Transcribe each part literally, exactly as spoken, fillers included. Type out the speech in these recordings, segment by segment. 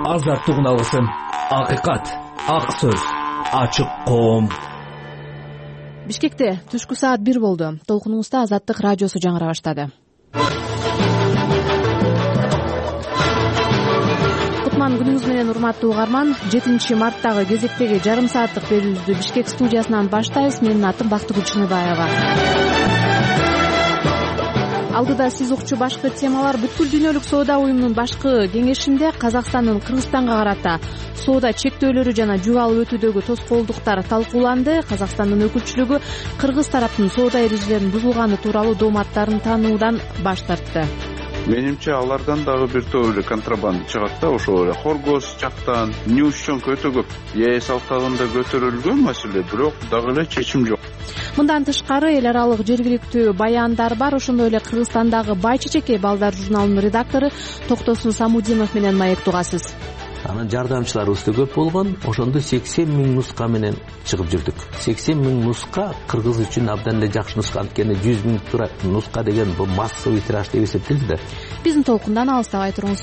азаттыгын алгысың. Акыйкат, ак сөз, ачык коом. Бишкекте түшкү саат бир болду. Толкунуңузда Азаттык радиосу жаңыра баштады. Кутман күнүңүз менен урматтуу угарман. жетинчи марттагы кезектеги жарым сааттык берүүбүздү Бишкек студиясынан баштайбыз. Менин атым Бактыгүл Чыныбаева. Алдыда сиз укчу башкы темалар. Бүткүл дүйнөлүк соода уюмунун башкы кеңешинде Казакстандын Кыргызстанга карата соода чектөөлөрү жана жүк алып өтүүдөгү тоскоолдуктар талкууланды. Казакстандын өкүлчүлүгү кыргыз тараптын соода эрежелерин бузулганы тууралуу дооматтарын таануудан баш тартты. Менимче алардан дагы бир топ эле контрабанда чыгат да, ошол эле Хоргоз жактан, Ньюсчонко өтө көп ЕС салыктарында көтөрүлгөн маселе, бирок дагы эле чечим жок. Мындан тышкары эл аралык жергиликтүү баяндар бар. Ошондой эле Кыргызстандагы Бай Чечекей балдар журналынын редактору Токтосун Самудинов менен маектугасыз. Анан жардамчыларыбыз да көп болгон. Ошондо сексен миң нуска менен чыгып жүрдүк. сексен миң нуска кыргыз үчүн абдан эле жакшы нуска. Анткени жүз миң нуска деген бул массовый тираж деп эсептелди да. Биздин толкундан алыстабай туруңуз.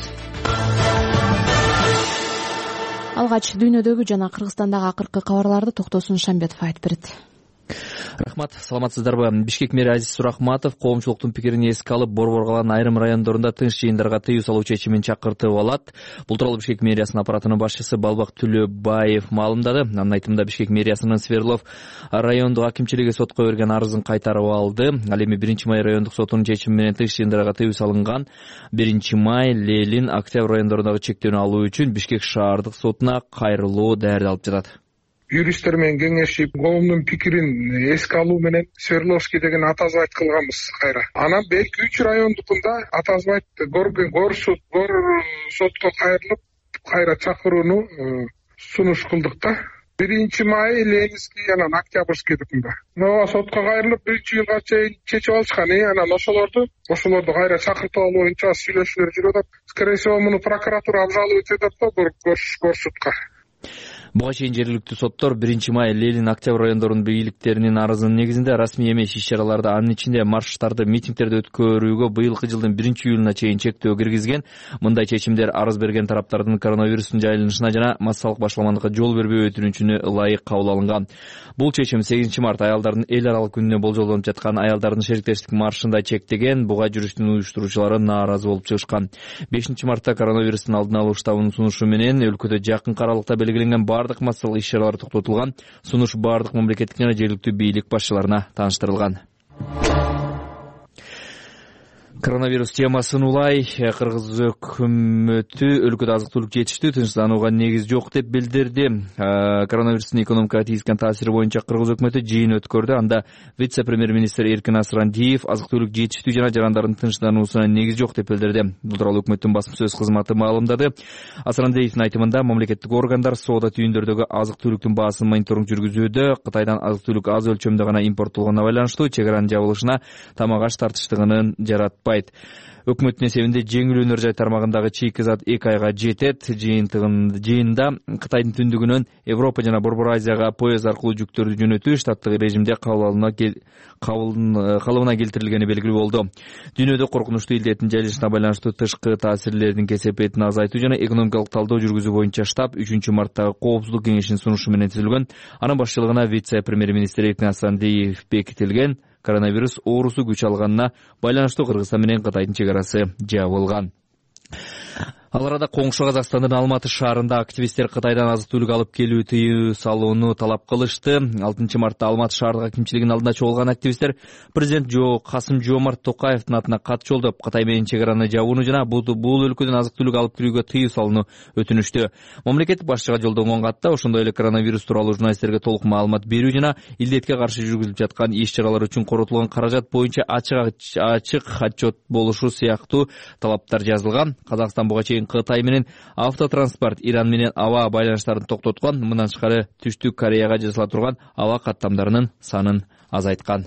Алгач дүйнөдөгү жана Кыргызстандагы акыркы кабарларды Токтосун Шамбетов айтып берет. Рахмат, саламатсыздарбы? Бишкек мэри Азиз Сурахматов коомчулуктун пикирин эске алып, Борбор каланын айрым райондорунда тынч жыйындарга тыюу салуу чечимин чакыртып алат. Бул тууралуу Бишкек мэриясынын аппаратынын башчысы Балбак Түлөбаев маалымдады. Анын айтымында Бишкек мэриясынын Свердлов райондук акимчилиги сотко берген арызын кайтарып алды. Ал эми биринчи май райондук сотунун чечими менен тынч жыйындарга тыюу салынган биринчи май, Лелин, Октябрь райондорундагы чектөөнү алуу үчүн Бишкек шаардык сотуна кайрылуу даярдалып алып жатат. Юристтер менен кеңешип, коомдун пикирин эске алуу менен Свердловский деген атазбайт кылганбыз кайра. Анан Белки үч райондукунда атазбайт гор суд, гор сотко кайрылып, кайра чакырууну сунуш кылдык да. биринчи май Ленинский, анан Октябрьскийдикинде. Но сотко кайрылып биринчи жылга чейин чечип алышкан. Анан ошолорду, ошолорду кайра чакыртып алуу боюнча сүйлөшүүлөр жүрүп атат. Скорее всего, муну прокуратура обжаловать этет да гор судка. Буга чейин жергиликтүү соттор биринчи май, Лелин, Октябрь райондорунун бийликтеринин арызынын негизинде расмий эмес иш-чараларды, анын ичинде марштарды, митингдерди өткөрүүгө быйылкы жылдын биринчи июлуна чейин чектөө киргизген. Мындай чечимдер арыз берген тараптардын коронавирустун жайылышына жана массалык башаламандыкка жол бербөө өтүнүчүнө ылайык кабыл алынган. Бул чечим сегизинчи март аялдардын эл аралык күнүнө болжолдонуп жаткан аялдардын шериктештик маршында чектеген. Буга жүрүштүн уюштуруучулары нааразы болуп чыгышкан. бешинчи мартта коронавирустун алдын алуу штабынын сунушу менен өлкөдө жакын аралыкта белгиленген бардык массалык иш-чаралар токтотулган. Сунуш бардык мамлекеттик жана жергиликтүү бийлик башчыларына тааныштырылган. Коронавирус темасын улай Кыргыз өкмөтү өлкөдө азык-түлүк жетиштүү, тынчсызданууга негиз жок деп билдирди. Коронавирустун экономикага тийгизген таасири боюнча Кыргыз өкмөтү жыйын өткөрдү. Анда вице-премьер-министр Эркин Асрандиев азык-түлүк жетиштүү жана жарандардын тынчсыздануусуна негиз жок деп билдирди. Бул тууралуу өкмөттүн басым сөз кызматы маалымдады. Асрандиевдин айтымында мамлекеттик органдар соода түйүндөрдөгү азык-түлүктүн баасын мониторинг жүргүзүүдө. Кытайдан азык-түлүк аз өлчөмдө гана импорттолгонуна байланыштуу чек аранын жабылышына тамак аш тартыштыгынын жаратпайт. Өкмөттүн эсебинде жеңил өнөр жай тармагындагы чийки зат эки айга жетет. Жыйында Кытайдын түндүгүнөн Европа жана Борбор Азияга поезд аркылуу жүктөрдү жөнөтүү штаттык режимде кабылына келтирилгени белгилүү болду. Дүйнөдө коркунучтуу илдеттин жайылышына байланыштуу тышкы таасирлердин кесепетин азайтуу жана экономикалык талдоо жүргүзүү боюнча штаб үчүнчү марттагы коопсуздук кеңешинин сунушу менен түзүлгөн. Анын башчылыгына вице-премьер-министр Эркин Асрандиев бекитилген. Коронавирус оорусу күч алганына байланыштуу Кыргызстан менен Кытайдын чек арасы жабылган. Ал арада коңшу Казакстандын Алматы шаарында активисттер Кытайдан азык-түлүк алып келүү тыюу салууну талап кылышты. алтынчы мартта Алматы шаардык акимчилигинин алдында чогулган активисттер президент Жо Касым Жомарт Токаевдин атына кат жолдоп, Кытай менен чек араны жабууну жана бул өлкөдөн азык-түлүк алып кирүүгө тыюу салууну өтүнүштү. Мамлекеттик башчыга жолдонгон катта ошондой эле коронавирус тууралуу журналисттерге толук маалымат берүү жана илдетке каршы жүргүзүлүп жаткан иш-чаралар үчүн коротулган каражат боюнча ачык отчет болушу сыяктуу талаптар жазылган. Казакстан буга чейин Кытай менен автотранспорт, Иран менен аба байланыштарын токтоткон. Мындан тышкары Түштүк Кореяга жасала турган аба каттамдарынын санын азайткан.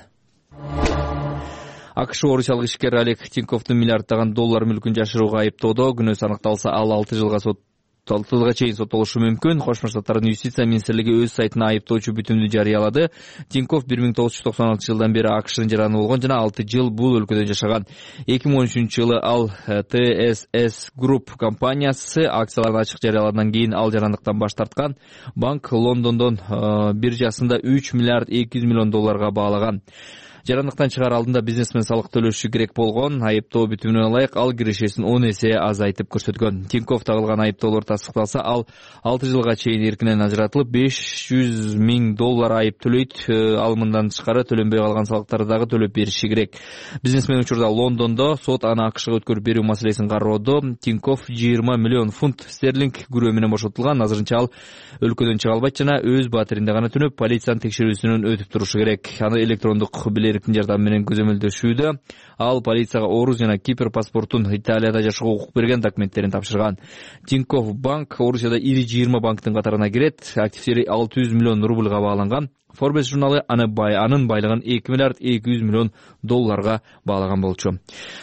АКШ орусиялык ишкер Олег Тиньковдун миллиарддаган доллар мүлкүн жашырууга айыптоодо. Күнөөсү аныкталса, ал алты жылга сот алты жылга чейин соттолушу мүмкүн. Кошмо Штаттардын юстиция министрлиги өз сайтына айыптоочу бүтүмдү жарыялады. Тинькофф бир миң тогуз жүз токсон алтынчы жылдан бери АКШнын жараны болгон жана алты жыл бул өлкөдө жашаган. эки миң он үчүнчү жылы ал Т С С Group компаниясы акцияларын ачык жарыялагандан кийин ал жарандыктан баш тарткан. Банк Лондондон биржасында үч миллиард эки жүз миллион долларга баалаган. Жарандыктан чыгаар алдында бизнесмен салык төлөшү керек болгон. Айыптоо бүтүмүнө ылайык ал кирешесин он эсе азайтып көрсөткөн. Тинькофф тагылган айыптоолор тастыкталса, ал алты жылга чейин эркинен ажыратылып беш жүз миң доллар айып төлөйт. Ал мындан тышкары төлөнбөй калган салыктарды дагы төлөп бериши керек. Бизнесмен учурда Лондондо, сот аны АКШга өткөрүп берүү маселесин кароодо. Тинькофф жыйырма миллион фунт стерлинг күрөө менен бошотулган. Азырынча ал өлкөдөн чыга албайт жана өз батиринде гана түнөп, полициянын текшерүүсүнөн өтүп турушу керек. Аны электрондук эрктин жардамы менен көзөмөлдөшүүдө. Ал полицияга Орус жана Кипр паспортун, Италияда жашоого укук берген документтерин тапшырган. Тинькофф банк Орусияда ири жыйырма банктын катарына кирет. Активдери алты жүз миллион рубльга бааланган. Forbes журналы аны бай, анын байлыгын эки миллиард эки жүз миллион долларга баалаган болчу.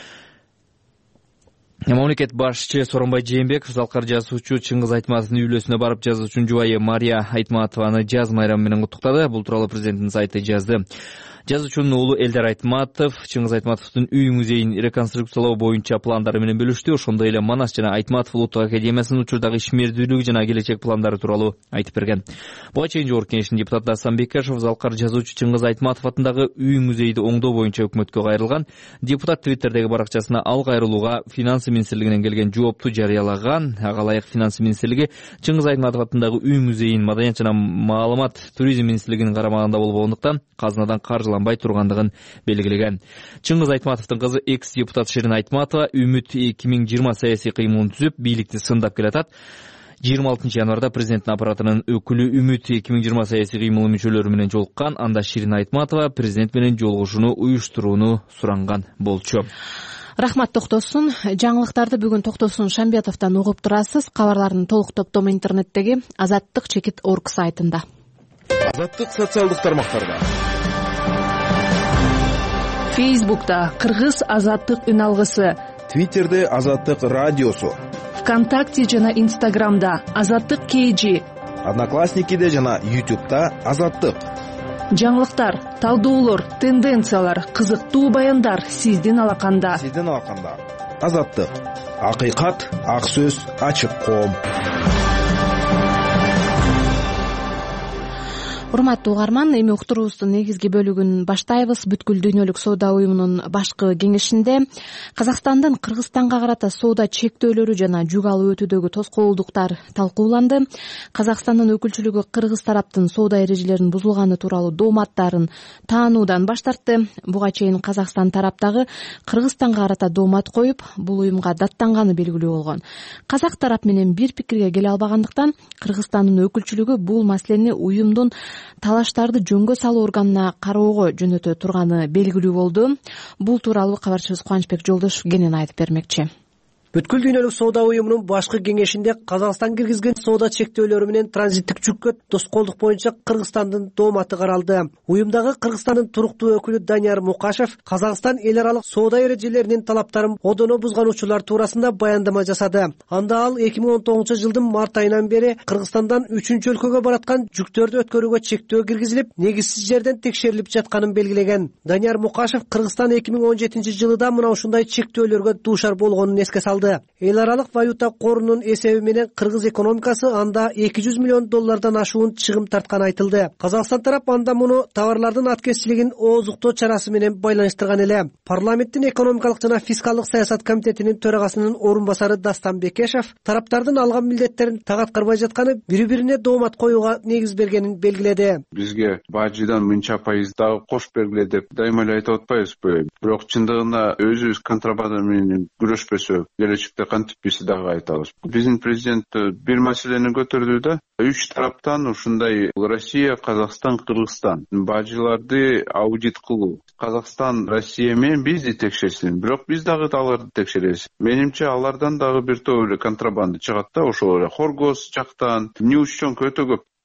Мамлекет башчы Сооронбай Жээнбеков залкар жазуучу Чыңгыз Айтматовдун үйлөсүнө барып, жазуучунун жубайы Мария Айтматованы жаз майрамы менен куттуктады. Бул тууралуу президенттин сайты жазды. Жазуучунун уулу Элдар Айтматов Чыңгыз Айтматовдун үй музейин реконструкциялоо боюнча пландары менен бөлүштү. Ошондой эле Манас жана Айтматов улуттук академиясынын учурдагы ишмердүүлүгү жана келечек пландары тууралуу айтып берген. Буга чейин Жогорку Кеңештин депутаты Асан Бекешев залкар жазуучу Чыңгыз Айтматов атындагы үй музейди оңдоо боюнча өкмөткө кайрылган. Депутат Твиттердеги баракчасына ал кайрылууга финансы министрлигинен келген жоопту жарыялаган. Ага ылайык финансы министрлиги Чыңгыз Айтматов атындагы үй музейин Маданият жана маалымат туризм министрлигинин карамагында болгондуктан казынадан каржыланбай тургандыгын белгилеген. Чыңгыз Айтматовдун кызы экс-депутат Шерин Айтматова Үмүт эки миң жыйырма саясий кыймылын түзүп, бийликти сындап келатат. жыйырма алтынчы январда президенттин аппаратынын өкүлү Үмүт эки миң жыйырма саясий кыймылы мүчөлөрү менен жолуккан. Анда Шерин Айтматова президент менен жолугушууну уюштурууну суранган болчу. Рахмат Токтосун. Жаңылыктарды бүгүн Токтосун Шамбетовдон угуп турасыз. Кабарлардын толук топтому интернеттеги азаттык чекит точка орг сайтында. Азаттык социалдык тармактарда. Фейсбукта Кыргыз азаттык үн алгысы, Твиттерде Азаттык радиосу, ВКонтакте жана Инстаграмда Азаттык кейжи, Одноклассникиде жана Ютубта Азаттык. Жаңылыктар, талдоолор, тенденциялар, кызыктуу баяндар сиздин алаканда. Сиздин алаканда. Азаттык. Акыйкат, ак сөз, ачык коом. Урматтуу угарман, эми уктуруубуздун негизги бөлүгүн баштайбыз. Бүткүл дүйнөлүк соода уюмунун башкы кеңешинде Казакстандын Кыргызстанга карата соода чектөөлөрү жана жүк алып өтүүдөгү тоскоолдуктар талкууланды. Казакстандын өкүлчүлүгү кыргыз тараптын соода эрежелеринин бузулганы тууралуу дооматтарын таануудан баш тартты. Буга чейин Казакстан тараптагы Кыргызстанга карата доомат коюп, бул уюмга даттанганы белгилүү болгон. Казак тарап менен бир пикирге келе албагандыктан Кыргызстандын өкүлчүлүгү бул маселени уюмдун талаштарды жөнгө салуу органына кароого жөнөтө турганы белгилүү болду. Бул тууралуу кабарчыбыз Кубанычбек Жолдошов кенен айтып бермекчи. Бүткүл дүйнөлүк соода уюмунун башкы кеңешинде Казакстан киргизген соода чектөөлөрү менен транзиттик жүккө тоскоолдук боюнча Кыргызстандын дооматы каралды. Уюмдагы Кыргызстандын туруктуу өкүлү Данияр Мукашев Казакстан эл аралык соода эрежелеринин талаптарын одоно бузган учурлар туурасында баяндама жасады. Анда ал эки миң он тогузунчу жылдын март айынан бери Кыргызстандан үчүнчү өлкөгө бараткан жүктөрдү өткөрүүгө чектөө киргизилип, негизсиз жерден текшерилип жатканын белгилеген. Данияр Мукашев Кыргызстан эки миң он жетинчи жылы да мына ушундай чектөөлөргө дуушар болгонун эске салды. Эл аралык валюта корунун эсеби менен кыргыз экономикасы анда эки жүз миллион доллардан ашуун чыгым тартканы айтылды. Казакстан тарап анда муну товарлардын аткезчилигин ооздуктоо чарасы менен байланыштырган эле. Парламенттин экономикалык жана фискалдык саясат комитетинин төрагасынын орун басары Дастан Бекешев тараптардын алган милдеттерин так аткарбай жатканы бири-бирине доомат коюуга негиз бергенин белгиледи. Бизге бажыдан мынча пайыз дагы кош бергиле деп дайыма эле айтып атпайбызбы? Бирок чындыгында өзүбүз контрабанда менен күрөшпөсөк келечекте кантип биз дагы айтабыз. Биздин президент бир маселени көтөрдү да, үч тараптан ушундай Россия, Казакстан, Кыргызстан бажыларды аудит кылуу. Казакстан Россия менен бизди текшерсин, бирок биз дагы аларды текшеребиз. Менимче алардан дагы бир топ эле контрабанда чыгат да, ошол эле Хоргос жактан, Ньюс чоңку өтө көп.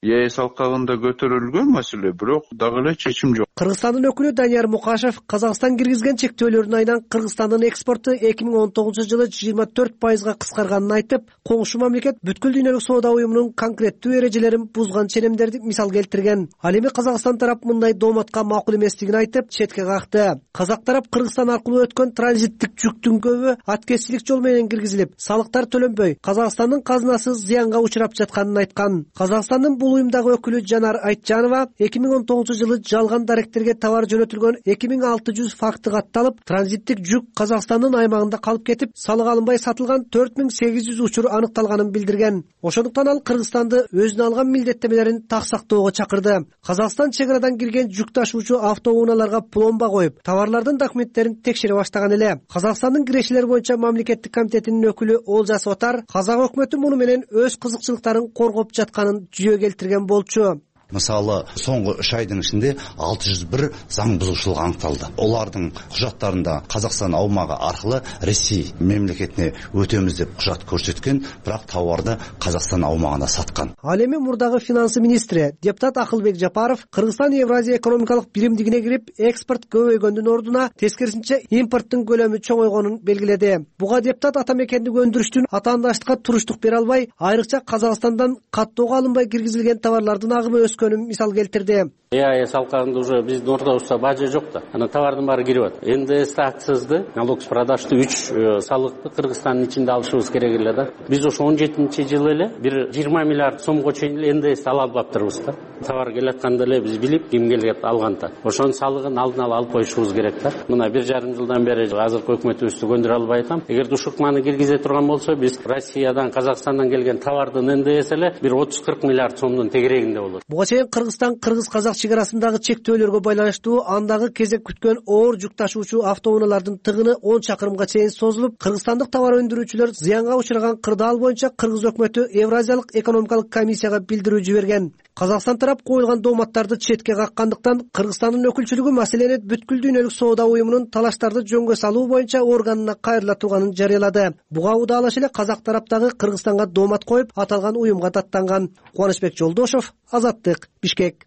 ЕС алкагында көтөрүлгөн маселе, бирок дагы эле чечим жок. Кыргызстандын өкүлү Данияр Мукашев Казакстан киргизген чектөөлөрдүн айынан Кыргызстандын экспорту эки миң он тогузунчу жылы жыйырма төрт пайызга кыскарганын айтып, коңшу мамлекет бүткүл дүйнөлүк соода уюмунун конкреттүү эрежелерин бузган ченемдерди мисал келтирген. Ал эми Казакстан тарап мындай дооматка макул эместигин айтып, четке какты. Казак тарап Кыргызстан аркылуу өткөн транзиттик жүктүн көбү аткезчилик жол менен киргизилип, салыктар төлөнбөй, Казакстандын казынасы зыянга учурап жатканын айткан. Казакстандын бул уюмдагы өкүлү Жанар Айтжанова эки миң он тогузунчу жылы жалган даректерге товар жөнөтүлгөн эки миң алты жүз факты катталып, транзиттик жүк Казакстандын аймагында калып кетип, салык алынбай сатылган төрт миң сегиз жүз учур аныкталганын билдирген. Ошондуктан ал Кыргызстанды өзүнө алган милдеттемелерин так сактоого чакырды. Казакстан чек арадан кирген жүк ташуучу автоунааларга пломба коюп, товарлардын документтерин текшере баштаган эле. Казакстандын кирешелер боюнча мамлекеттик комитетинин өкүлү Олжас Отар казак өкмөтү муну менен өз кызыкчылыктарын коргоп жатканын жүйө келтирген болчу. Мисалы, соңғы үш айдың ішінде алты жүз бір заң бұзушылық анықталды. Олардың құжаттарында Қазақстан аумағы арқылы Ресей мемлекетіне өтеміз деп құжат көрсеткен, бірақ тауарды Қазақстан аумағына сатқан. Ал эми мурдагы финансы министри депутат Акылбек Жапаров Кыргызстан Евразия экономикалык биримдигине кирип, экспорт көбөйгөндүн ордуна тескерисинче импорттун көлөмү чоңойгонун белгиледи. Буга депутат атамекендик өндүрүштүн атаандаштыкка туруштук бере албай, айрыкча Казакстандан каттоого алынбай киргизилген товарлардын агымы өскөн мисал келтирди. ЕАЭС алкагында уже биздин ордобузда бажа жок да. Ана товардын баары кирип атат. эн дэ эс акцизди, налог с продажды үч салыкты Кыргызстандын ичинде алышыбыз керек эле да. Биз ошо он жетинчи жылы эле бир жыйырма миллиард сомго чейин эле эн дэ эсти ала албаптырбыз да. Товар келатканда эле биз билип, ким келет алганда. Ошонун салыгын алдын ала алып коюшубуз керек да. Мына бир жарым жылдан бери азыркы өкмөтүбүздү көндүрө албай атам. Эгер ушукманы киргизе турган болсо, биз Россиядан, Казакстандан келген товардын эн дэ эси эле бир отуз кырк миллиард сомдун тегерегинде болот. Буга чейин Кыргызстан кыргыз-казак чек арасындагы чектөөлөргө байланыштуу андагы кезек күткөн оор жүк ташуучу автоунаалардын тыгыны он чакырымга чейин созулуп, кыргызстандык товар өндүрүүчүлөр зыянга учураган кырдаал боюнча кыргыз өкмөтү Евразиялык экономикалык комиссияга билдирүү жиберген. Казакстан тарап коюлган дооматтарды четке каккандыктан Кыргызстандын өкүлчүлүгү маселени бүткүл дүйнөлүк соода уюмунун талаштарды жөнгө салуу боюнча органына кайрыла турганын жарыялады. Буга удаалаш эле казак тараптагы Кыргызстанга доомат коюп, аталган уюмга даттанган. Кубанычбек Жолдошов, Азаттык, Бишкек.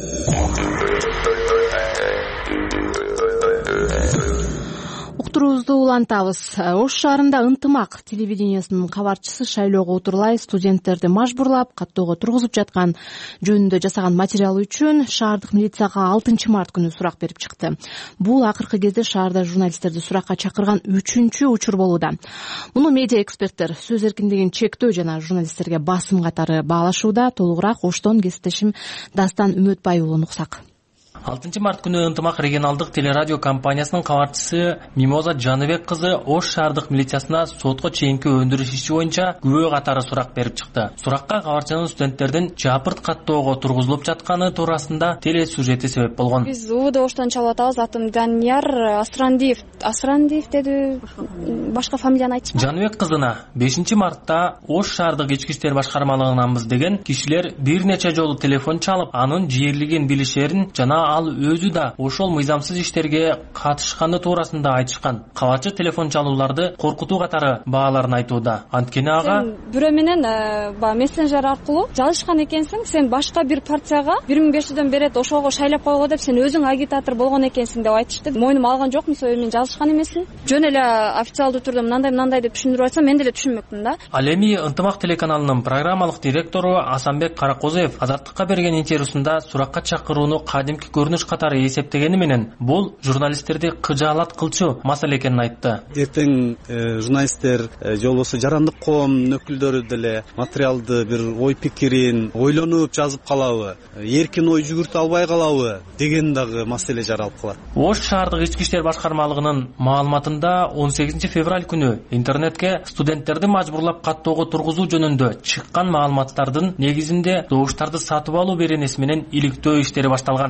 Уктуруубузду улантабыз. Ош шаарында ынтымак телевидениясынын кабарчысы шайлоого отурлай студенттерди мажбурлап, каттоого тургузуп жаткан жөнүндө жасаган материалы үчүн шаардык милицияга алтынчы март күнү сурак берип чыкты. Бул акыркы кезде шаарда журналисттерди суракка чакырган үчүнчү учур болууда. Муну медиа эксперттер сөз эркиндигин чектөө жана журналисттерге басым катары баалашууда. Толугураак Оштон кесиптешим Дастан Үмөтбай уулу уксак. алтынчы март күнү ынтымак регионалдык телерадио компаниясынын кабарчысы Мимоза Жаныбек кызы Ош шаардык милициясына сотко чейинки өндүрүш иши боюнча күбө катары сурак берип чыкты. Суракка кабарчынын студенттердин жапырт каттоого тургузулуп жатканы туурасында теле сюжети себеп болгон. Биз УВД Оштон чалып атабыз. Атым Данияр Асрандиев. Асрандиев деди, башка фамилияны айтчы. Жаныбек кызына бешинчи мартта Ош шаардык ички иштер башкармалыгынанбыз деген кишилер бир нече жолу телефон чалып, анын жээрлигин билишерин жана ал өзү да ошол мыйзамсыз иштерге катышканы туурасында айтышкан. Кабарчы телефон чалууларды коркутуу катары бааларын айтууда. Анткени ага бирөө менен баягы мессенджер аркылуу жазышкан экенсиң, сен башка бир партияга бир миң беш жүздөн берет, ошого шайлап койго деп, сен өзүң агитатор болгон экенсиң деп айтышты. Мойнума алган жокмун, мен жазышкан эмесмин. Жөн эле официалдуу түрдө мындай мындай деп түшүндүрүп айтсам, мен деле түшүнмөкмүн да. Ал эми Ынтымак телеканалынын программалык директору Асанбек Каракозоев Азаттыкка берген интервьюсунда суракка чакырууну кадимки көрүнүш катары эсептегени менен бул журналисттерди кыжаалат кылчу маселе экенин айтты. Эртең журналисттер же болбосо жарандык коом өкүлдөрү деле материалды бир ой пикирин ойлонуп жазып калабы, эркин ой жүгүртө албай калабы деген дагы маселе жаралып калат. Ош шаардык ички иштер башкармалыгынын маалыматында он сегизинчи февраль күнү интернетке студенттерди мажбурлап каттоого тургузуу жөнүндө чыккан маалыматтардын негизинде добуштарды сатып алуу беренеси менен иликтөө иштери башталган. Ош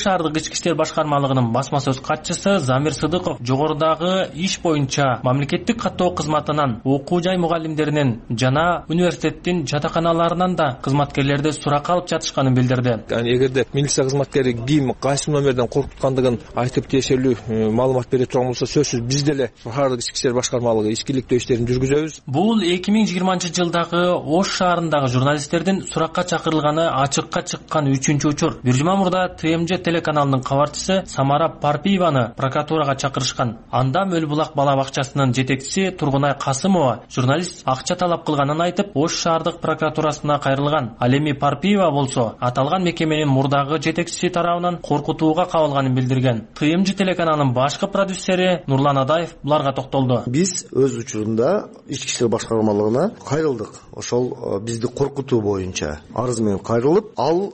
шаардык ички иштер башкармалыгынын басма сөз катчысы Замир Сыдыков жогорудагы иш боюнча мамлекеттик каттоо кызматынан окуу жай мугалимдеринен жана университеттин жатаканаларынан да кызматкерлерди суракка алып жатышканын билдирди. Эгерде милиция кызматкери ким кайсы номерден коркуткандыгын айтып тиешелүү маалымат бере турган болсо, сөзсүз биз деле шаардык ички иштер башкармалыгы ишкиликтөө иштерин жүргүзөбүз. Бул эки миң жыйырманчы жылдагы Ош шаарындагы журналисттердин суракка чакырылганы ачыкка чыккан үчүнчү учур. Бир жума мурда Т М Ж телеканалынын кабарчысы Самара Парпиеваны прокуратурага чакырышкан. Анда Мөл булак бала бакчасынын жетекчиси Тургунай Касымова журналист акча талап кылганын айтып, Ош шаардык прокуратурасына кайрылган. Ал эми Парпиева болсо аталган мекеменин мурдагы жетекчиси тарабынан коркутууга кабылганын билдирген. Т М Ж телеканалынын башкы продюсери Нурлан Адаев буларга токтолду. Биз өз учурунда ички иштер башкармалыгына кайрылдык. Ошол бизди коркутуу боюнча арыз менен кайрылып, ал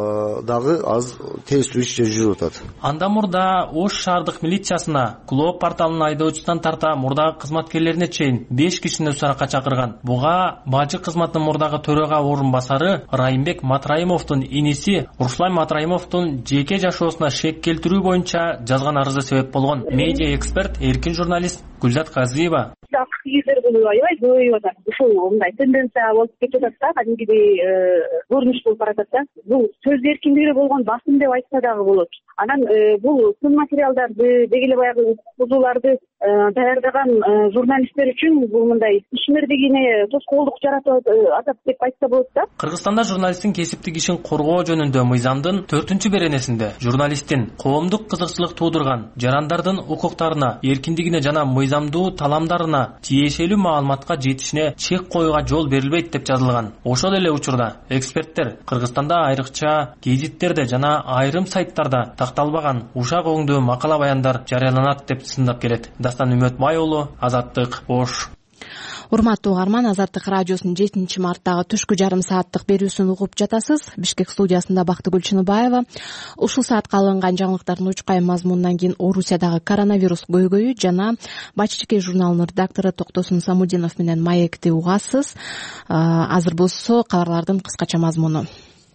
дагы аз тездүү иш жүрүп атат. Анда мурда Ош шаардык милициясына Клоп порталынын айдоочусунан тарта мурдагы кызматкерлерине чейин беш кишини суракка чакырган. Буга бажы кызматынын мурдагы төрага орун басары Райымбек Матраимовдун иниси Руслан Матраимовдун жеке жашоосуна шек келтирүү боюнча жазган арызы себеп болгон. Медиа эксперт, эркин журналист Гүлзат Казиева кийиздер бул аябай көбөйүп атат. Ушул мындай тенденция болуп кетип атат да, кадимгидей көрүнүш болуп баратат да. Бул сөз эркиндиги болгон басым деп айтса дагы болот. Анан бул сын материалдарды, деги эле баягы укугуларды даярдаган журналисттер үчүн бул мындай ишмердигине тоскоолдук жаратып атат деп айтса болот да. Кыргызстанда журналисттин кесиптик ишин коргоо жөнүндө мыйзамдын төртүнчү беренесинде журналисттин коомдук кызыкчылык туудурган жарандардын укуктарына, эркиндигине жана мыйзамдуу таламдарына тиешелүү маалыматка жетишине чек коюуга жол берилбейт деп жазылган. Ошол эле учурда эксперттер Кыргызстанда айрыкча гезиттерде жана айрым сайттарда такталбаган ушак оңдуу макала баяндар жарыяланат деп сындап келет. Дастан Үмөтбай уулу, Азаттык, Ош. Урматтуу угарман, Азаттык радиосунун жетинчи марттагы түшкү жарым сааттык берүүсүн угуп жатасыз. Бишкек студиясында Бактыгүл Чыныбаева. Ушул саатка алынган жаңылыктардын учкай мазмунунан кийин Орусиядагы коронавирус көйгөйү жана Баччикей журналынын редактору Токтосун Самудинов менен маекти угасыз. Азыр болсо кабарлардын кыскача мазмуну.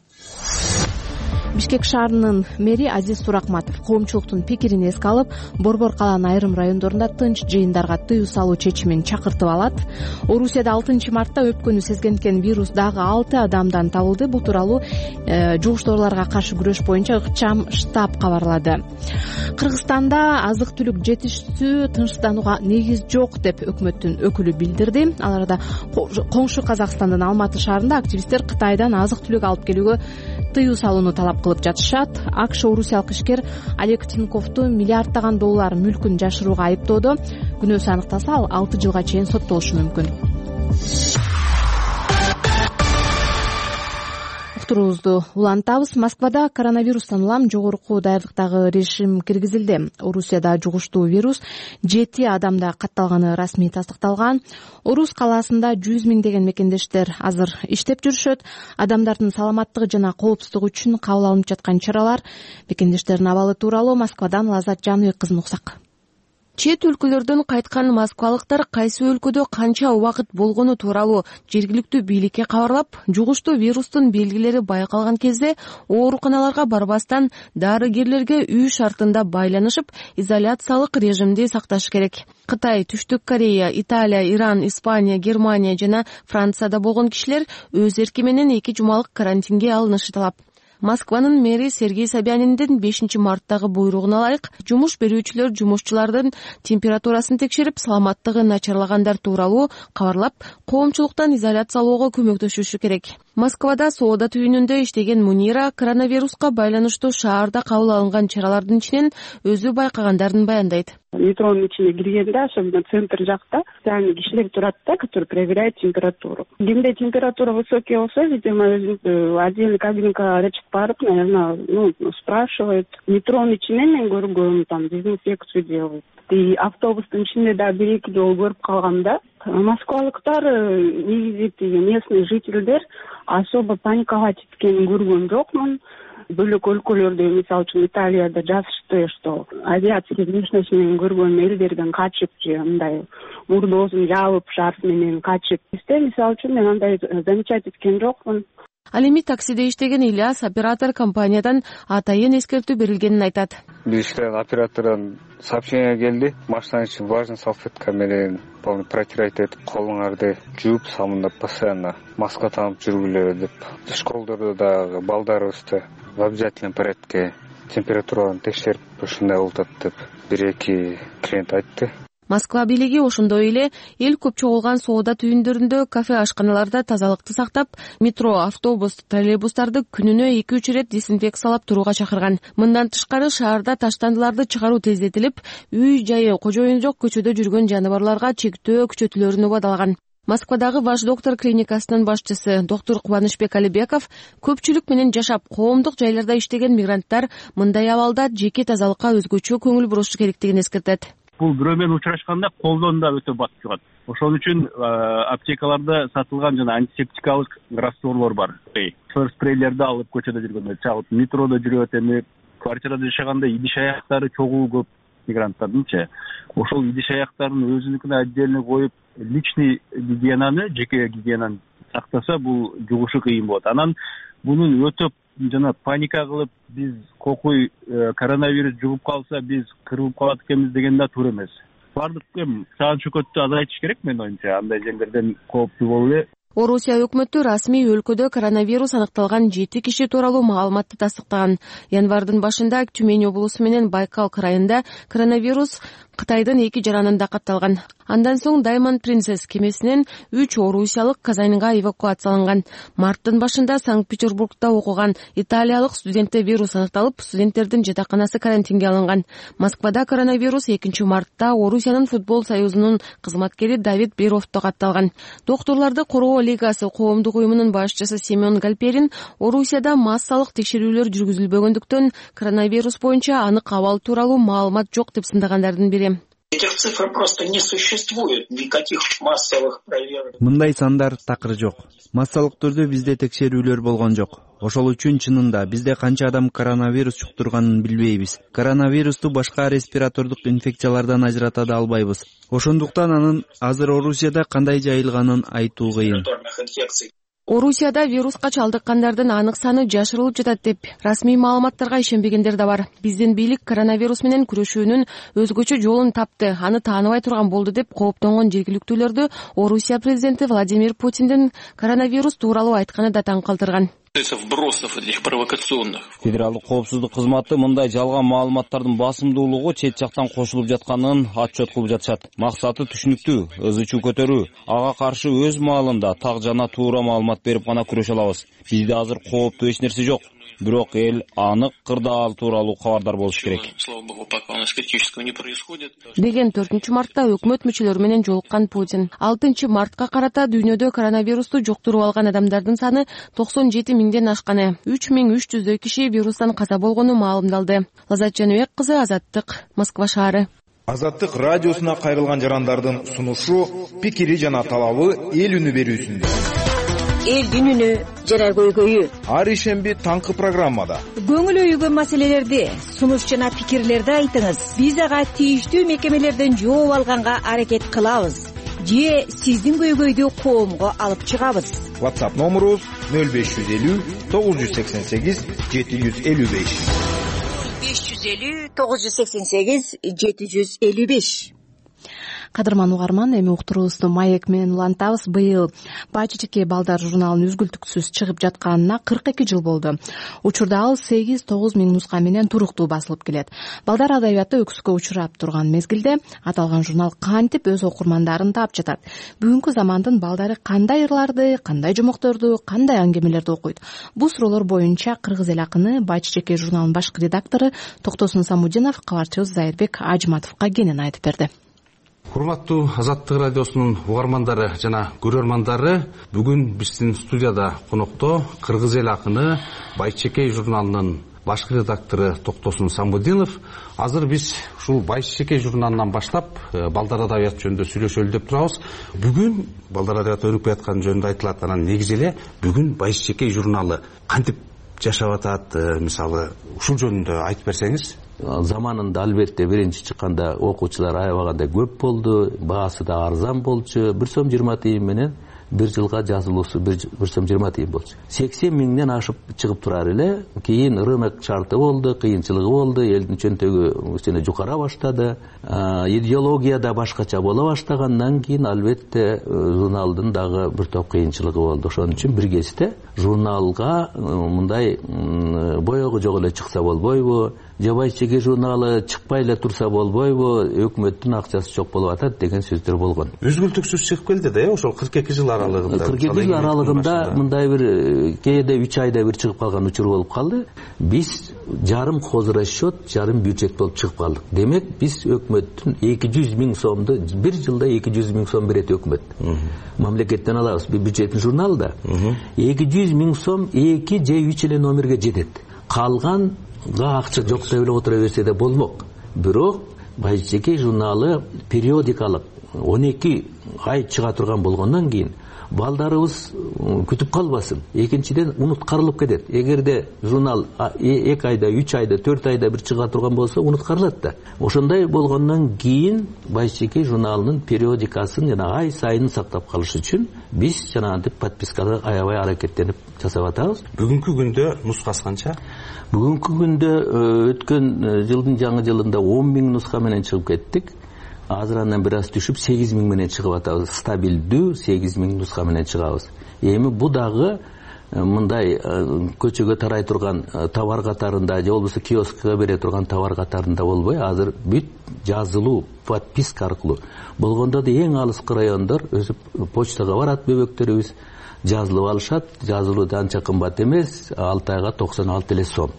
Бишкек шаарынын мэри Азиз Суракматов коомчулуктун пикирин эске алып, Борбор калаанын айрым райондорунда тынч жыйындарга тыюу салуу чечимин чакыртып алат. Орусияда алтынчы мартта өпкөнү сезген экен вирус дагы алты адамдан табылды. Бул тууралуу жугуштоолорго каршы күрөш боюнча ыкчам штаб кабарлады. Кыргызстанда азык-түлүк жетишсүү тынчсызданууга негиз жок деп өкмөттүн өкүлү билдирди. Ал арада коңшу Казакстандын Алматы шаарында активисттер Кытайдан азык-түлүк алып келүүгө тыюу салууну талап кылып жатышат. АКШ орусиялык ишкер Олег Тиньковду миллиарддаган доллар мүлкүн жашырууга айыптоодо. Күнөөсү аныкталса, ал алты жылга чейин соттолушу мүмкүн. Уктуруубузду улантабыз. Москвада коронавирустан улам жогорку даярдыктагы режим киргизилди. Орусияда жугуштуу вирус жети адамда катталганы расмий тастыкталган. Орус калаасында жүз миңдеген мекендештер азыр иштеп жүрүшөт. Адамдардын саламаттыгы жана коопсуздугу үчүн кабыл алынып жаткан чаралар, мекендештердин абалы тууралуу Москвадан Лазат Жаныбек кызын уксак. Чет өлкөлөрдөн кайткан москвалыктар кайсы өлкөдө канча убакыт болгону тууралуу жергиликтүү бийликке кабарлап, жугуштуу вирустун белгилери байкалган кезде ооруканаларга барбастан дарыгерлерге үй шартында байланышып, изоляциялык режимди сакташ керек. Кытай, Түштүк Корея, Италия, Иран, Испания, Германия жана Францияда болгон кишилер өз эрки менен эки жумалык карантинге алынышы талап. Москванын мэри Сергей Собяниндин бешинчи марттагы буйругуна ылайык жумуш берүүчүлөр жумушчулардын температурасын текшерип, саламаттыгы начарлагандар тууралуу кабарлап, коомчулуктан изоляциялоого көмөктөшүшү керек. Москвада соода түйүнүндө иштеген Мунира коронавируска байланыштуу шаарда кабыл алынган чаралардын ичинен өзү байкагандарын баяндайт. Метронун ичине киргенде, особенно центр жакта, специальный кишилер турат да, которые проверяют температуру. Кимде температура высокая болсо, видимо, отдельный кабинка ачып барып, наверное, ну, спрашивает. Метронун ичине мен көргөм, там дезинфекцию делают. И автобустун ичинде да бир-эки жолу көрүп калгам да. Москвалыктар, негизи местный жительдер особо паникага кеткенин көргөн жокмун. Бөлөк өлкөлөрдө, мисалы үчүн Италияда жазышты, что авиация внешность менен көргөн элдерден качып же мындай мурдоосун жабып шарф менен качып. Бизде мисалы үчүн мен андай замечать эткен жокмун. Ал эми таксиде иштеген Ильяс оператор компаниядан атайын эскертүү берилгенин айтат. Биз иштеген оператордон сообщение келди. Машинанын ичин влажный салфетка менен полный протирать этип, колуңарды жууп, самындап постоянно маска таанып жүргүлө деп. Школдордо дагы балдарыбызды в обязательном порядке температураны текшерип, ушундай болот деп бир-эки клиент айтты. Москва бийлиги ошондой эле эл көп чогулган соода түйүндөрүндө, кафе ашканаларда тазалыкты сактап, метро, автобус, троллейбустарды күнүнө эки-үч ирет дезинфекциялап турууга чакырган. Мындан тышкары шаарда таштандыларды чыгаруу тездетилип, үй жайы кожоюн жок көчөдө жүргөн жаныбарларга чектөө күчөтүлөрүнө убадалган. Москвадагы Ваш доктор клиникасынын башчысы доктор Кубанычбек Алибеков көпчүлүк менен жашап, коомдук жайларда иштеген мигранттар мындай абалда жеке тазалыкка өзгөчө көңүл бурушу керектигин эскертет. Бул бирөө менен учурашканда колдон да өтө батып чыгат. Ошон үчүн аптекаларда сатылган жана антисептикалык растворлор бар. Спрейлерди алып көчөдө жүргөндө, чагып метродо жүрөт, эми квартирада жашаганда идиш аяктары чогуу көп мигранттардынчы. Ошол идиш аяктарын өзүнүкүнө отдельно коюп, личный гигиенаны, жеке гигиенаны сактаса, бул жугушу кыйын болот. Анан мунун өтөп жана паника кылып, биз кокуй коронавирус жугуп калса, биз кырылып калат экенбиз деген да туура эмес. Бардык эми саан чөкөттү азайтыш керек менин оюмча, андай жерлерден кооптуу болуп эле. Орусия өкмөтү расмий өлкөдө коронавирус аныкталган жети киши тууралуу маалыматты тастыктаган. Январдын башында Тюмень облусу менен Байкал крайында коронавирус Кытайдын эки жаранында катталган. Андан соң Diamond Princess кемесинен үч орусиялык Казанга эвакуацияланган. Марттын башында Санкт-Петербургда окуган италиялык студентте вирус аныкталып, студенттердин жатаканасы карантинге алынган. Москвада коронавирус экинчи мартта Орусиянын футбол союзунун кызматкери Давид Беровто катталган. Докторлорду коргоо лигасы коомдук уюмунун башчысы Семен Гальперин Орусияда массалык текшерүүлөр жүргүзүлбөгөндүктөн коронавирус боюнча анык абал тууралуу маалымат жок деп сындагандардын бири. Этих цифр просто не существует, никаких массовых проверок. Мындай сандар такыр жок. Массалык түрдө бизде текшерүүлөр болгон жок. Ошол үчүн чынында бизде канча адам коронавирус жуктурганын билбейбиз. Коронавирусту башка респиратордук инфекциялардан ажырата да албайбыз. Ошондуктан анын азыр Орусияда кандай жайылганын айтуу кыйын. Орусияда вируска чалдыккандардын анык саны жашырылып жатат деп расмий маалыматтарга ишенбегендер да бар. Биздин бийлик коронавирус менен күрөшүүнүн өзгөчө жолун тапты, аны тааныбай турган болду деп кооптонгон жергиликтүүлөрдү Орусия президенти Владимир Путиндин коронавирус тууралуу айтканы да таң калтырган. Федералдык коопсуздук кызматы мындай жалган маалыматтардын басымдуулугу чет жактан кошулуп жатканын отчет кылып жатышат. Максаты түшүнүктүү, ызы-чуу көтөрүү. Ага каршы өз маалында так жана туура маалымат берип гана күрөшө алабыз. Бизде азыр кооптуу эч нерсе жок. Бирок эл анык кырдаал тууралуу кабардар болуш керек. Деген төртүнчү мартта өкмөт мүчөлөрү менен жолуккан Путин алтынчы мартка карата дүйнөдө коронавирусту жуктуруп алган адамдардын саны токсон жети миңден ашканы, үч миң үч жүздөй киши вирустан каза болгону маалымдалды. Лазат Жаныбек кызы, Азаттык, Москва шаары. Азаттык радиосуна кайрылган жарандардын сунушу, пикири жана талабы эл үнү берүүсүндө. Элдин үнү жана көйгөйү. Ар ишемби таңкы программада Көңүл өйгөн маселелерди, сунуш жана пикирлерди айтыңыз. Биз ага тийиштүү мекемелерден жооп алганга аракет кылабыз. Же сиздин көйгөйдү коомго алып чыгабыз. WhatsApp номерубуз нөл беш жүз элүү тогуз жүз сексен сегиз жети жүз элүү беш. беш жүз элүү тогуз жүз сексен сегиз жети жүз элүү беш. Кадырман угарман, эми уктуруубузду маек менен улантабыз. Быйыл Бачечеке балдар журналынын үзгүлтүксүз чыгып жатканына кырк эки жыл болду. Учурда ал сегиз тогуз миң нуска менен туруктуу басылып келет. Балдар адабияты өкүскө учурап турган мезгилде аталган журнал кантип өз окурмандарын таап жатат? Бүгүнкү замандын балдары кандай ырларды, кандай жомокторду, кандай аңгемелерди окуйт? Бул суроолор боюнча кыргыз эл акыны Бачечеке журналынын башкы редактору Токтосун Самудинов кабарчыбыз Зайырбек Ажматовго кенен айтып берди. Урматтуу Азаттык радиосунун угармандары жана көрөрмандары, бүгүн биздин студияда конокто кыргыз эл акыны Бачечеке журналынын башкы редактору Токтосун Самудинов. Азыр биз ушул Бачечеке журналынан баштап балдар адабияты жөнүндө сүйлөшөлү деп турабыз. Бүгүн балдар адабияты өнүкпөй аткан жөнүндө айтылат. Анан негизи эле бүгүн Бачечеке журналы кантип жашап атат, мисалы ушул жөнүндө айтып берсеңиз. Заманында албетте биринчи чыкканда окуучулар аябаганда көп болду, баасы да арзан болчу. бир сом жыйырма тыйын менен бир жылга жазылуусу бир сом жыйырма тыйын болчу. сексен миңден ашып чыгып турар эле. Кийин рынок шарты болду, кыйынчылыгы болду, элдин чөнтөгү кичине жукара баштады. Идеология да башкача боло баштагандан кийин албетте журналдын дагы бир топ кыйынчылыгы болду. Ошон үчүн бир кезде журналга мындай боёгу жок эле чыкса болбойбу, же Байчеке журналы чыкпай эле турса болбойбу, өкмөттүн акчасы жок болуп атат деген сөздөр болгон. Үзгүлтүксүз чыгып келди да, э, ошол кырк эки жыл аралыгында. кырк эки жыл аралыгында мындай бир кээде үч айда бир чыгып калган учур болуп калды. Биз жарым хозрасчет, жарым бюджет болуп чыгып калдык. Демек биз өкмөттүн эки жүз миң сомду бир жылда эки жүз миң сом берет өкмөт. Мамлекеттен алабыз, бюджеттин журналда. эки жүз миң сом эки же үч эле номерге жетет. Калганга акча жок деп эле отура берсе да болмок. Бирок Байчеке журналы периодикалык он эки ай чыга турган болгондон кийин балдарыбыз күтүп калбасын. Экинчиден унуткарылып кетет. Эгерде журнал эки айда, үч айда, төрт айда бир чыга турган болсо унуткарылат да. Ошондой болгондон кийин Байчеке журналынын периодикасын жана ай сайын сактап калыш үчүн биз жанагынтип подпискага аябай аракеттенип жасап атабыз. Бүгүнкү күндө нускасы канча? Бүгүнкү күндө өткөн жылдын жаңы жылында он миң нуска менен чыгып кеттик. Азыр андан бир аз түшүп сегиз миң менен чыгып атабыз. Стабилдүү сегиз миң нуска менен чыгабыз. Эми бу дагы мындай көчөгө тарай турган товар катарында же болбосо киоскка бере турган товар катарында болбой, азыр бүт жазылуу подписка аркылуу. Болгондо да эң алыскы райондор өзү почтага барат, бөбөктөрүбүз жазылып алышат. Жазылуу да анча кымбат эмес, алты айга токсон алты эле сом.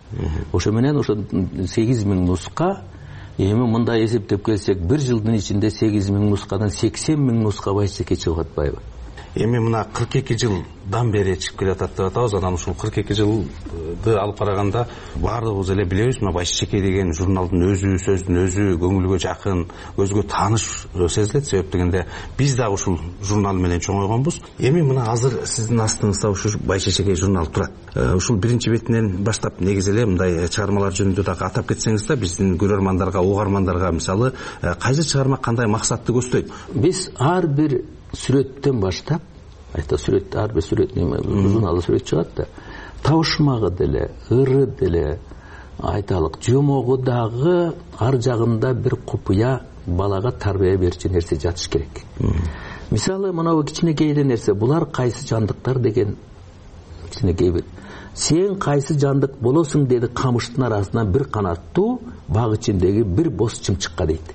Ошо менен ошо сегиз миң нуска. Эми мындай эсептеп келсек, бир жылдын ичинде сегиз миң нускадан сексен миң нуска Байчеке чыгып атпайбы? Эми мына кырк эки жылдан бери чыгып келатат деп атабыз. Анан ушул кырк эки жылды алып караганда баардыгыбыз эле билебиз, мына Байчеке деген журналдын өзү, сөздүн өзү көңүлгө жакын, көзгө тааныш сезилет. Себеп дегенде биз да ушул журнал менен чоңойгонбуз. Эми мына азыр сиздин астыңызда ушул Байчеке журнал турат. Ушул биринчи бетинен баштап негизи эле мындай чыгармалар жөнүндө дагы атап кетсеңиз да, биздин көрөрмандарга, угармандарга мисалы кайсы чыгарма кандай максатты көздөйт? Биз ар бир сүрөттөн баштап, айта сүрөт, ар бир сүрөт неме, журналда сүрөт чыгат да. Табышмагы деле, ыры деле, айталык, жомогу дагы ар жагында бир купуя балага тарбия берчү нерсе жатыш керек. Мисалы, мына кичинекей эле нерсе, булар кайсы жандыктар деген кичинекей бир. Сен кайсы жандык болосуң деди камыштын арасынан бир канаттуу баг ичиндеги бир боз чымчыкка дейт.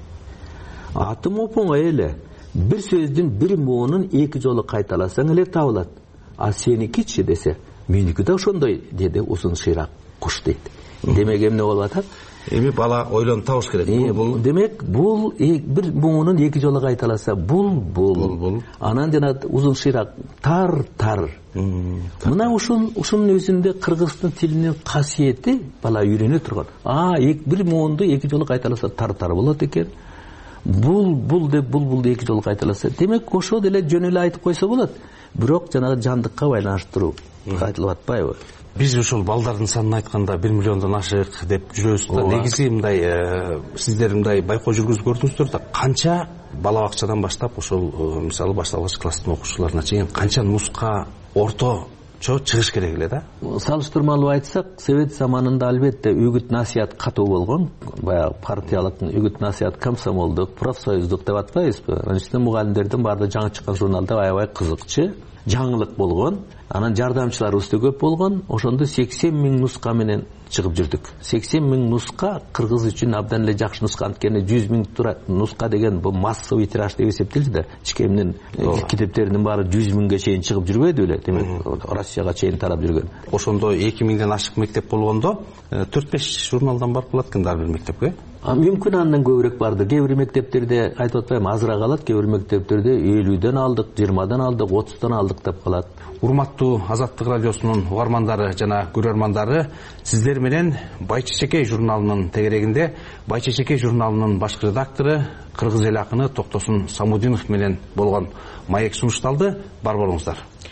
Атым оңой эле. Бир сөздүн бир моонун эки жолу кайталасаң эле табылат. А сеникичи десе, меники да ошондой деди узун шыйрак куш дейт. Демек эмне болуп атат? Эми бала ойлонуп табыш керек. Демек бул бир моонун эки жолу кайталаса, бул бул. Анан жана узун шыйрак тар тар. Мына ушун ушунун өзүндө кыргыздын тилинин касиети бала үйрөнө турган. А, бир моонду эки жолу кайталаса тар тар болот экен. Бул бул деп бул бул эки жолу кайталаса, демек ошо деле жөн эле айтып койсо болот. Бирок жанагы жандыкка байланыштыруу айтылып атпайбы? Биз ушул балдардын санын айтканда бир миллиондон ашык деп жүрөбүз да. Негизи мындай сиздер мындай байкоо жүргүзүп көрдүңүздөр да, канча бала бакчадан баштап ошол мисалы башталгыч класстын окуучуларына чейин канча нуска орто чыгыш керек эле да? Салыштырмалуу айтсак, Совет заманында албетте үгүт насыят катуу болгон. Баягы партиялык үгүт насыят, комсомолдук, профсоюздук деп атпайбызбы? Анын мугалимдердин баардыгы жаңы чыккан журналда аябай кызыкчы, жаңылык болгон. Анан жардамчыларыбыз да көп болгон. Ошондо сексен миң нуска менен чыгып жүрдүк. сексен миң нуска кыргыз үчүн абдан эле жакшы нуска. Анткени жүз миң нуска деген бул массовый тираж деп эсептелди да. Чекемдин китептеринин баары жүз миңге чейин чыгып жүрбөдү беле? Демек Россияга чейин тарап жүргөн. Ошондо эки миңден ашык мектеп болгондо төрт беш журналдан барып калат экен ар бир мектепке. А мүмкүн андан көбүрөөк барды. Кээ бир мектептерде айтып атпайм, азыраак алат, кээ бир мектептерде элүүдөн алдык, жыйырмадан алдык, отуздан алдык деп калат. Урматтуу Азаттык радиосунун угармандары жана көрөрмандары, сиздер менен Байчеке журналынын тегерегинде Байчеке журналынын башкы редактору, кыргыз эл акыны Токтосун Самудинов менен болгон маек сунушталды. Бар болуңуздар.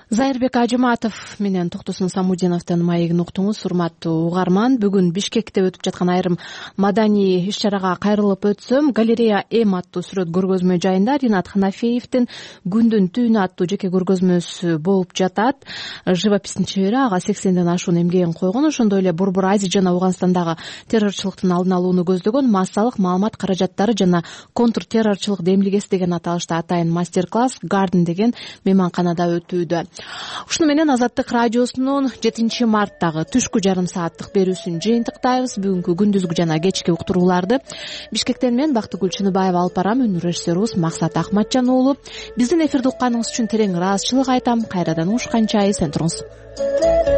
Зайырбек Ажыматов менен Токтосун Самудиновдун маегин уктуңуз. Урматтуу угарман, бүгүн Бишкекте өтүп жаткан айрым маданий иш-чарага кайрылып өтсөм, галерея М аттуу сүрөт көргөзмө жайында Ринат Ханафеевдин Күндүн түйүнү аттуу жеке көргөзмөсү болуп жатат. Живопистин чебери ага сексенден ашуун эмгегин койгон. Ошондой эле Борбор Азия жана Ауганстандагы террорчулуктун алдын алууну көздөгөн массалык маалымат каражаттары жана контртеррорчулук демилгеси деген аталышта атайын мастер-класс Гарден деген мейманканада өтүүдө. Ушуну менен Азаттык радиосунун жетинчи марттагы түшкү жарым сааттык берүүсүн жыйынтыктайбыз. Бүгүнкү күндүзгү жана кечки уктурууларды Бишкектен мен Бактыгүл Чыныбаева алып барам. Өнөр режиссерубуз Максат Ахматжан уулу. Биздин эфирди укканыңыз үчүн терең ыраазычылык айтам. Кайрадан угушканча эсен туруңуз.